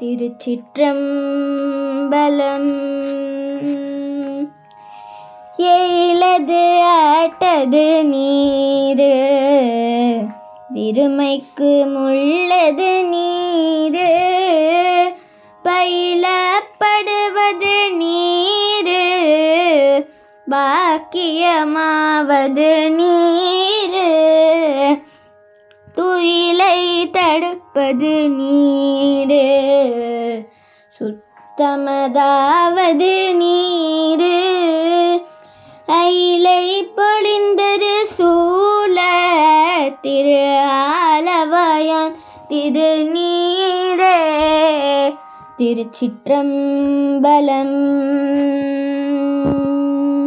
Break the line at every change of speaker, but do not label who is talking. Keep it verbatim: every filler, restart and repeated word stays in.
திருச்சிற்றம்பலம். எயிலது ஆட்டது நீரு விருமைக்கு முள்ளது நீரு, பயிலப்படுவது நீரு பாக்கியமாவது நீரு, துயிலை தடுப்பது நீரு சுத்தமதாவது நீரு, அயிலை பொழிந்தரு சூழ திரு ஆலவாயான் திருநீரே. திருச்சிற்றம்பலம்.